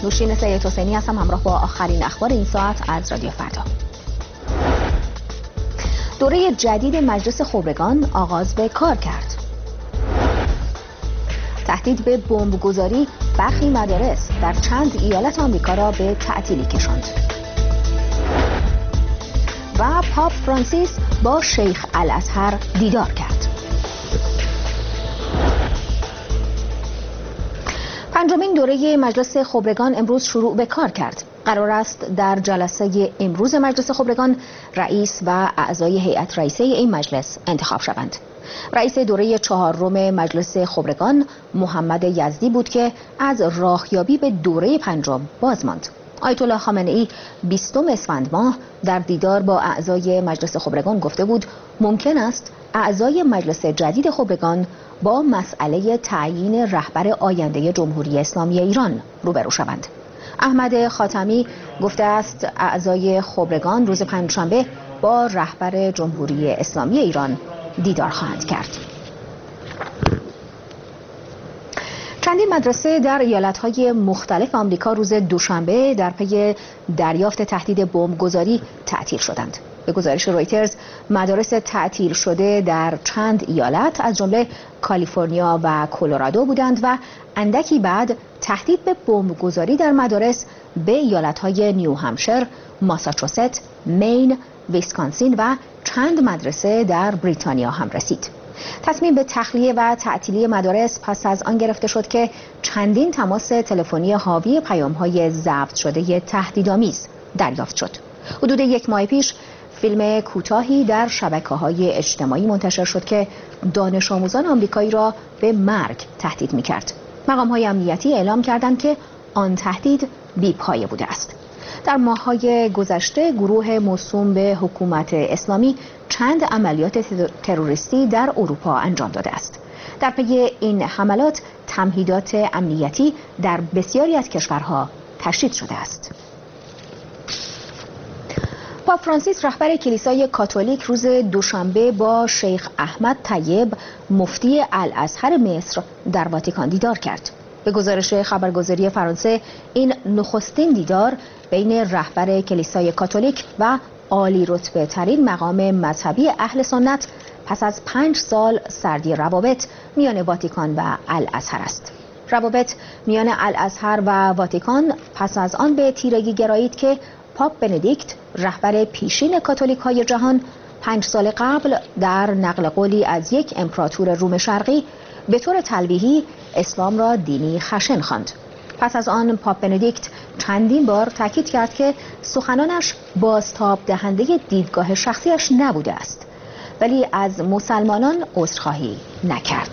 نوشین سید حسینی هستم، همراه با آخرین اخبار این ساعت از رادیو فردا. دوره جدید مجلس خبرگان آغاز به کار کرد. تهدید به بمبگذاری برخی مدارس در چند ایالت آمریکا را به تعطیلی کشاند. و پاپ فرانسیس با شیخ الازهر دیدار کرد. پنجمین دوره مجلس خبرگان امروز شروع به کار کرد. قرار است در جلسه امروز مجلس خبرگان رئیس و اعضای هیئت رئیسه این مجلس انتخاب شوند. رئیس دوره چهارم مجلس خبرگان محمد یزدی بود که از راهیابی به دوره پنجم باز ماند. آیت الله خامنه‌ای 20 اسفند ماه در دیدار با اعضای مجلس خبرگان گفته بود ممکن است اعضای مجلس جدید خبرگان با مسئله تعیین رهبر آینده جمهوری اسلامی ایران روبرو شوند. احمد خاتمی گفته است اعضای خبرگان روز پنجشنبه با رهبر جمهوری اسلامی ایران دیدار خواهند کرد. چندین مدرسه در ایالت‌های مختلف آمریکا روز دوشنبه در پی دریافت تهدید بمبگذاری تعطیل شدند. به گزارش رویترز مدارس تعطیل شده در چند ایالت از جمله کالیفرنیا و کلرادو بودند و اندکی بعد تهدید به بمبگذاری در مدارس به ایالت‌های نیو همشر، ماساچوست، مین، ویسکانسین و چند مدرسه در بریتانیا هم رسید. تصمیم به تخلیه و تعطیلی مدارس پس از آن گرفته شد که چندین تماس تلفنی حاوی پیام‌های ضبط شده تهدیدآمیز دریافت شد. حدود یک ماه پیش فیلم کوتاهی در شبکه‌های اجتماعی منتشر شد که دانش آموزان آمریکایی را به مرگ تهدید می‌کرد. مقام‌های امنیتی اعلام کردند که آن تهدید بی‌پایه بوده است. در ماه‌های گذشته گروه موسوم به حکومت اسلامی چند عملیات تروریستی در اروپا انجام داده است. در پی این حملات تمهیدات امنیتی در بسیاری از کشورها تشدید شده است. پاپ فرانسیس رهبر کلیسای کاتولیک روز دوشنبه با شیخ احمد طیب مفتی الازهر مصر در واتیکان دیدار کرد. به گزارش خبرگزاری فرانسه این نخستین دیدار بین رهبر کلیسای کاتولیک و عالی رتبه ترین مقام مذهبی اهل سنت پس از 5 سال سردی روابط میان واتیکان و الازهر است. روابط میان الازهر و واتیکان پس از آن به تیرگی گرایید که پاپ بندیکت رهبر پیشین کاتولیک های جهان 5 سال قبل در نقل قولی از یک امپراتور روم شرقی به طور تلویحی اسلام را دینی خشن خواند. پس از آن پاپ بندیکت چندین بار تاکید کرد که سخنانش بازتاب دهنده دیدگاه شخصیش نبوده است، ولی از مسلمانان عذرخواهی نکرد.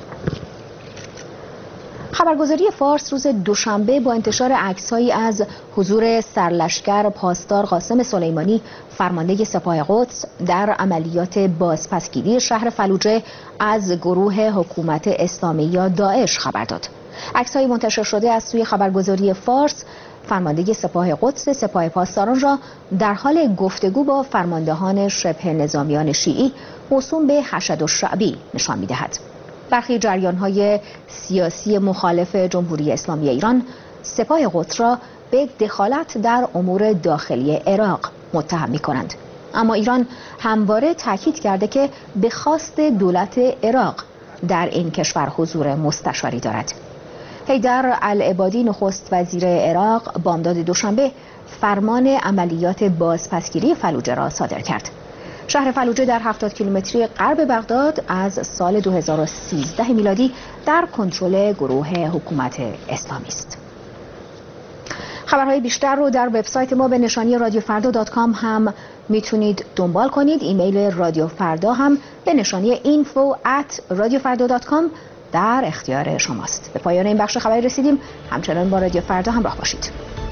خبرگزاری فارس روز دوشنبه با انتشار عکس‌هایی از حضور سرلشکر پاسدار قاسم سلیمانی فرمانده سپاه قدس در عملیات بازپسگیری شهر فلوجه از گروه حکومت اسلامی یا داعش خبر داد. عکس‌های منتشر شده از سوی خبرگزاری فارس فرمانده سپاه قدس سپاه پاسداران را در حال گفتگو با فرماندهان شبه نظامیان شیعی موسوم به حشد الشعبی نشان می‌دهد. برخی جریان‌های سیاسی مخالف جمهوری اسلامی ایران سپاه قدس را به دخالت در امور داخلی عراق متهم می‌کنند، اما ایران همواره تاکید کرده که به خواست دولت عراق در این کشور حضور مستشاری دارد. حیدر العبادی نخست وزیر عراق بامداد دوشنبه فرمان عملیات بازپسگیری فلوجه را صادر کرد. شهر فلوجه در 70 کیلومتری غرب بغداد از سال 2013 میلادی در کنترل گروه حکومت اسلامی است. خبرهای بیشتر رو در وبسایت ما به نشانی radiofrda.com هم میتونید دنبال کنید. ایمیل رادیو فردا هم به نشانی info@radiofrda.com در اختیار شماست. به پایان این بخش خبری رسیدیم. همچنان با رادیو فردا همراه باشید.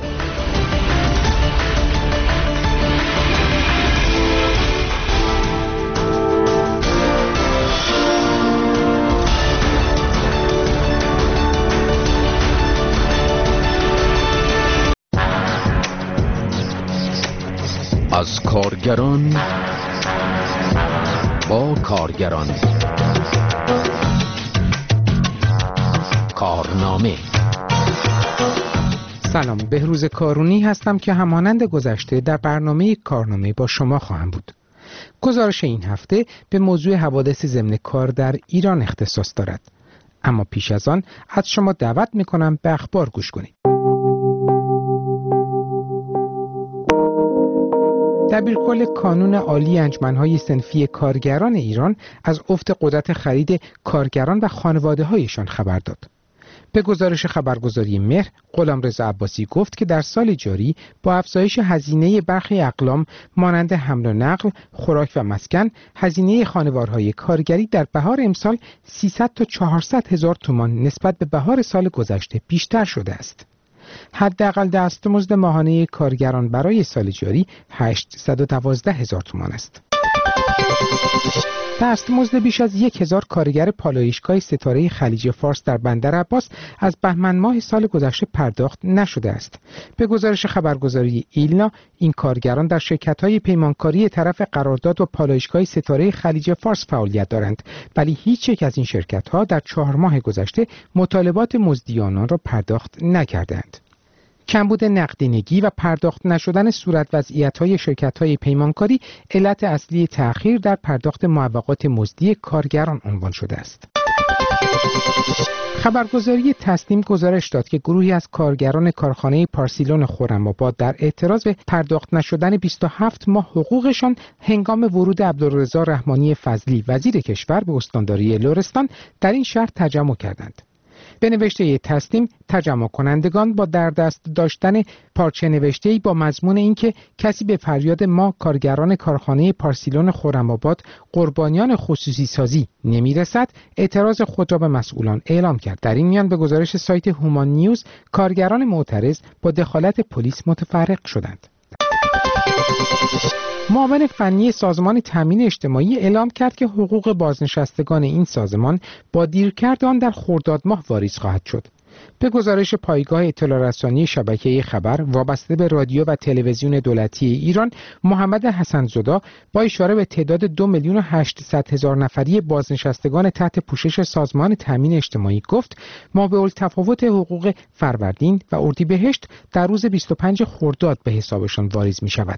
از کارگران با کارگران، کارنامه سلام، بهروز کارونی هستم که همانند گذشته در برنامه کارنامه با شما خواهم بود. گزارش این هفته به موضوع حوادث ضمن کار در ایران اختصاص دارد. اما پیش از آن از شما دعوت می‌کنم به اخبار گوش کنید. دبیرکل کانون عالی انجمن‌های صنفی کارگران ایران از افت قدرت خرید کارگران و خانواده‌هایشان خبر داد. به گزارش خبرگزاری مهر، غلامرضا عباسی گفت که در سال جاری با افزایش هزینه برخی اقلام مانند حمل و نقل، خوراک و مسکن، هزینه خانوارهای کارگری در بهار امسال 300 تا 400 هزار تومان نسبت به بهار سال گذشته بیشتر شده است. حداقل دستمزد ماهانه کارگران برای سال جاری 812 هزار تومان است. دستمزد بیش از 1000 کارگر پالایشگاه ستاره خلیج فارس در بندر عباس از بهمن ماه سال گذشته پرداخت نشده است. به گزارش خبرگزاری ایلنا، این کارگران در شرکت‌های پیمانکاری طرف قرارداد و پالایشگاه ستاره خلیج فارس فعالیت دارند، ولی هیچ یک از این شرکت‌ها در 4 ماه گذشته مطالبات مزدی آنان را پرداخت نکردند. کمبود نقدینگی و پرداخت نشدن صورت وضعیت‌های شرکت‌های پیمانکاری علت اصلی تأخیر در پرداخت معوقات مزدی کارگران عنوان شده است. خبرگزاری تسنیم گزارش داد که گروهی از کارگران کارخانه پارسیلون خرم‌آباد در اعتراض به پرداخت نشدن 27 ماه حقوقشان هنگام ورود عبدالرضا رحمانی فضلی وزیر کشور به استانداری لرستان در این شهر تجمع کردند. به نوشته تسنیم، تجمع کنندگان با در دست داشتن پارچه نوشته‌ای با مضمون اینکه کسی به فریاد ما کارگران کارخانه پارسیلون خرم‌آباد قربانیان خصوصی سازی نمیرسد، اعتراض خود را به مسئولان اعلام کرد. در این میان به گزارش سایت هومان نیوز، کارگران معترض با دخالت پلیس متفرق شدند. معاون فنی سازمان تامین اجتماعی اعلام کرد که حقوق بازنشستگان این سازمان با دیرکرد آن در خرداد ماه واریز خواهد شد. به گزارش پایگاه اطلاع رسانی شبکه خبر وابسته به رادیو و تلویزیون دولتی ایران، محمد حسن‌زاده با اشاره به تعداد 2,800,000 نفری بازنشستگان تحت پوشش سازمان تامین اجتماعی گفت مابع‌التفاوت حقوق فروردین و اردیبهشت در روز 25 خرداد به حسابشان واریز می شود.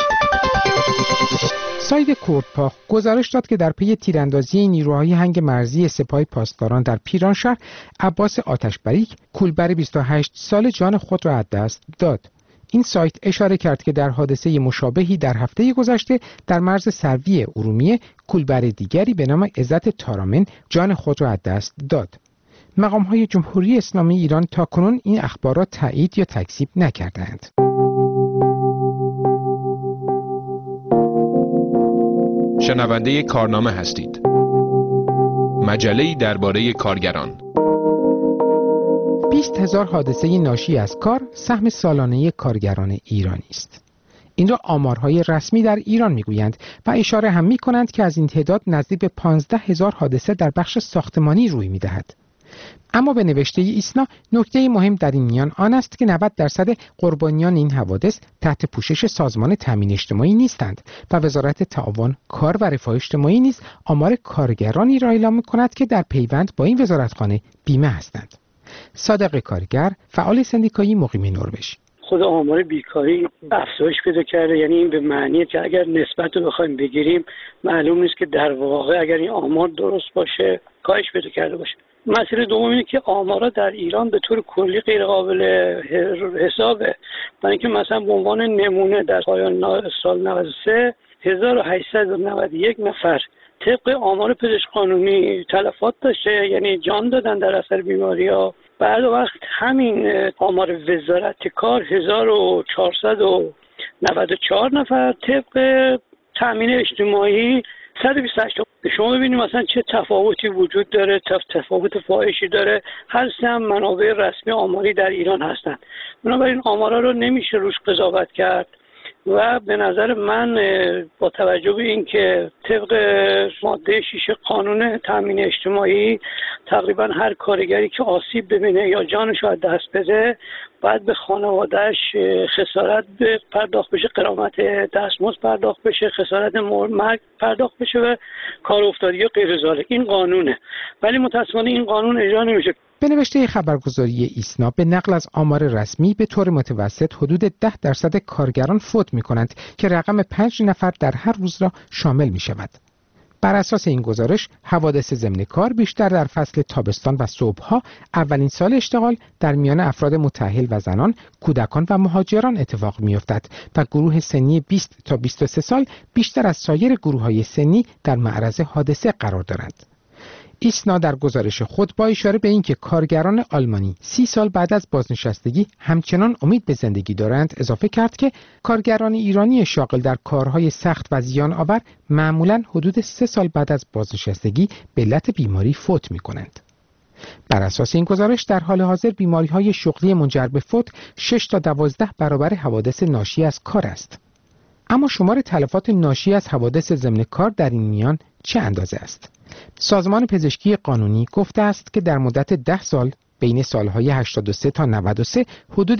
سایت کردپاخ گزارش داد که در پی تیراندازی نیروهای هنگ مرزی سپاه پاسداران در پیرانشهر، عباس آتشبریک کولبر 28 سال جان خود را از دست داد. این سایت اشاره کرد که در حادثه مشابهی در هفته گذشته در مرز سروی ارومیه کولبر دیگری به نام عزت تارامن جان خود را از دست داد. مقام‌های جمهوری اسلامی ایران تاکنون این اخبار را تایید یا تکذیب نکردند. شنونده کارنامه هستید. مجله‌ای درباره کارگران. 20,000 حادثه ناشی از کار سهم سالانه کارگران ایرانی است. این را آمارهای رسمی در ایران میگویند و اشاره هم میکنند که از این تعداد نزدیک به 15,000 حادثه در بخش ساختمانی روی میدهد. اما به نوشته ایسنا، نکته مهم در این میان آن است که 90% قربانیان این حوادث تحت پوشش سازمان تامین اجتماعی نیستند و وزارت تعاون، کار و رفاه اجتماعی نیز آمار کارگرانی را اعلام می‌کند که در پیوند با این وزارتخانه بیمه هستند. صادق کارگر، فعال سندیکایی مقیم نروژ: خود آمار بیکاری افزایش پیدا کرده، یعنی این به معنیه که اگر نسبت رو بخوایم بگیریم معلوم نیست که در واقع اگر این آمار درست باشه کاهش پیدا کرده باشه. مسئله دوم اینه که آمارا در ایران به طور کلی غیر قابل حسابه. برای اینکه مثلا به عنوان نمونه در پایان سال 93 1891 نفر طبق آمار پزشک قانونی تلفات داشته، یعنی جان دادن در اثر بیماری‌ها. بعد وقت همین آمار وزارت کار 1494 نفر، طبق تامین اجتماعی 128. شما ببینید مثلا چه تفاوتی وجود داره، تفاوت فاحشی داره. هر سه هم منابع رسمی آماری در ایران هستند. بنابراین آمارا رو نمیشه روش قضاوت کرد و به نظر من با توجه به اینکه طبق ماده 6 قانون تامین اجتماعی تقریبا هر کارگری که آسیب ببینه یا جانش رو از دست بده باید به خانواده‌اش خسارت پرداخت بشه، غرامت دستمزد پرداخت بشه، خسارت مرگ پرداخت بشه و کار افتادگی یا غیر ذالک. این قانونه، ولی متأسفانه این قانون اجرا نمیشه. به نوشته خبرگزاری ایسنا به نقل از آمار رسمی به طور متوسط حدود 10% کارگران فوت می‌کنند که رقم 5 نفر در هر روز را شامل می‌شود. بر اساس این گزارش حوادث ضمن کار بیشتر در فصل تابستان و صبح‌ها، اولین سال اشتغال، در میان افراد متأهل و زنان، کودکان و مهاجران اتفاق می‌افتد و گروه سنی 20 تا 23 سال بیشتر از سایر گروه‌های سنی در معرض حادثه قرار دارند. ایسنا در گزارش خود با اشاره به اینکه کارگران آلمانی 30 سال بعد از بازنشستگی همچنان امید به زندگی دارند اضافه کرد که کارگران ایرانی شاغل در کارهای سخت و زیان آور معمولاً حدود 3 سال بعد از بازنشستگی به علت بیماری فوت می‌کنند. بر اساس این گزارش در حال حاضر بیماری‌های شغلی منجر به فوت 6 تا 12 برابر حوادث ناشی از کار است. اما شمار تلفات ناشی از حوادث ضمن کار در این میان چه اندازه است؟ سازمان پزشکی قانونی گفته است که در مدت 10 سال بین سالهای 83 تا 93 حدود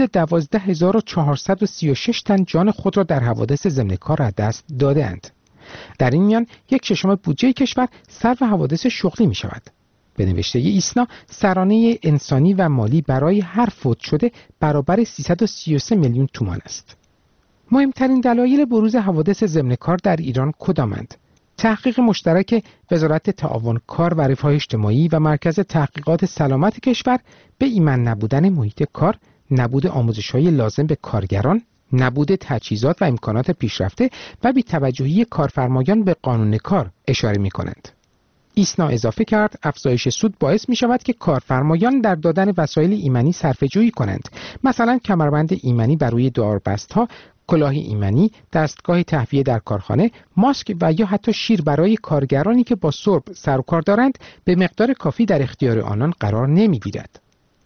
12436 تن جان خود را در حوادث ضمن کار از دست داده‌اند. در این میان 1/6 بودجه کشور صرف حوادث شغلی می شود. به نوشته ایسنا سرانه انسانی و مالی برای هر فوت شده برابر 333 میلیون تومان است. مهمترین دلایل بروز حوادث ضمن کار در ایران کدامند؟ تحقیق مشترک وزارت تعاون کار و رفاه اجتماعی و مرکز تحقیقات سلامت کشور به ایمن نبودن محیط کار، نبود آموزش‌های لازم به کارگران، نبود تجهیزات و امکانات پیشرفته و بی‌توجهی کارفرمایان به قانون کار اشاره می‌کنند. ایسنا اضافه کرد افزایش سود باعث می شود که کارفرمایان در دادن وسایل ایمنی صرفه‌جویی کنند، مثلا کمربند ایمنی بر روی داربست‌ها، کلاه ایمنی، دستگاه تهویه در کارخانه، ماسک و یا حتی شیر برای کارگرانی که با سرب سر و کار دارند به مقدار کافی در اختیار آنان قرار نمی‌گیرد.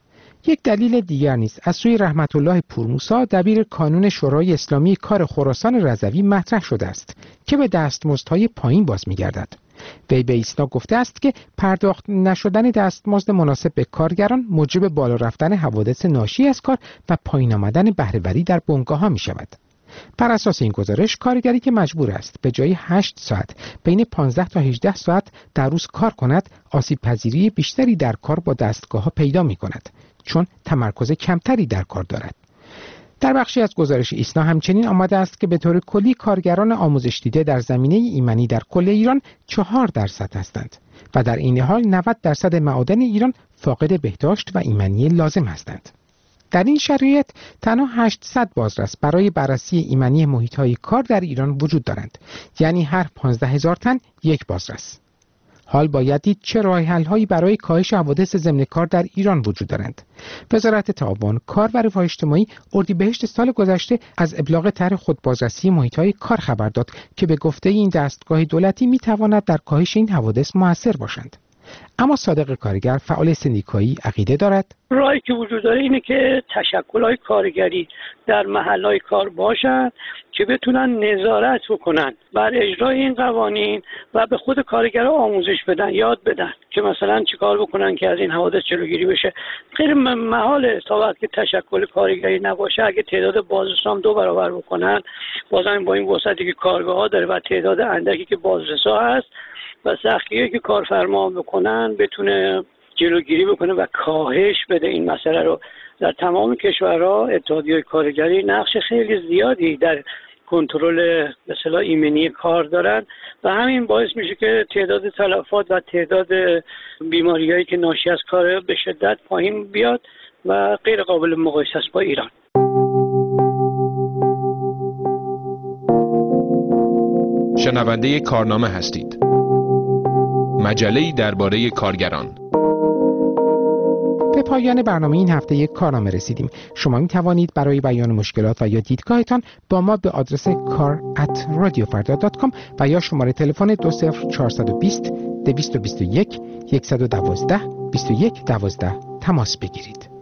یک دلیل دیگر نیز از سوی رحمت الله پورموسا دبیر کانون شورای اسلامی کار خراسان رضوی مطرح شده است که به دستمزدهای پایین باز می‌گردد. وی به ایسنا گفته است که پرداخت نشدن دستمزد مناسب به کارگران موجب بالا رفتن حوادث ناشی از کار و پایین آمدن بهره‌وری در بنگاه‌ها می‌شود. بر اساس این گزارش کارگری که مجبور است به جای 8 ساعت بین 15 تا 18 ساعت در روز کار کند، آسیب پذیری بیشتری در کار با دستگاه‌ها پیدا می‌کند، چون تمرکز کمتری در کار دارد. در بخشی از گزارش ایسنا همچنین آمده است که به طور کلی کارگران آموزش دیده در زمینه ایمنی در کل ایران 4% هستند و در این حال 90% معادن ایران فاقد بهداشت و ایمنی لازم هستند. در این شرایط تنها 800 بازرس برای بررسی ایمنی محیط‌های کار در ایران وجود دارند، یعنی هر 15000 تن یک بازرس. حال باید دید چه راه‌حل‌هایی برای کاهش حوادث ضمن کار در ایران وجود دارند. وزارت تعاون کار و رفاه اجتماعی اردیبهشت سال گذشته از ابلاغ طرح خودبازرسی محیط‌های کار خبر داد که به گفته این دستگاه دولتی می‌تواند در کاهش این حوادث مؤثر باشند. اما صادق کارگر فعال سندیکایی عقیده دارد راهی که وجود داره اینه که تشکل‌های کارگری در محل‌های کار باشند که بتونن نظارت بکنن بر اجرای این قوانین و به خود کارگرها آموزش بدن، یاد بدن که مثلا چیکار بکنن که از این حوادث جلوگیری بشه. غیر محاله تا وقتی که تشکل کارگری نباشه اگه تعداد بازرسان 2 برابر بکنن، بازم با این وسعتی که کارگاه‌ها داره و تعداد اندکی که بازرسا هست و سختگیری که کارفرما بکنن بتونه جلوگیری بکنه و کاهش بده این مسئله رو. در تمام کشورها اتحادیه‌های کارگری نقش خیلی زیادی در کنترل به اصطلاح ایمنی کار دارن و همین باعث میشه که تعداد تلفات و تعداد بیماریایی که ناشی از کار به شدت پایین بیاد و غیر قابل مقایسه است با ایران. شنونده کارنامه هستید. مجله‌ای درباره کارگران. به پایان برنامه این هفته یک کارنامه رسیدیم. شما می توانید برای بیان مشکلات و یا دیدگاهتان با ما به آدرس kar@radiofarda.com و یا شماره تلفن 20420 221 112 2112 تماس بگیرید.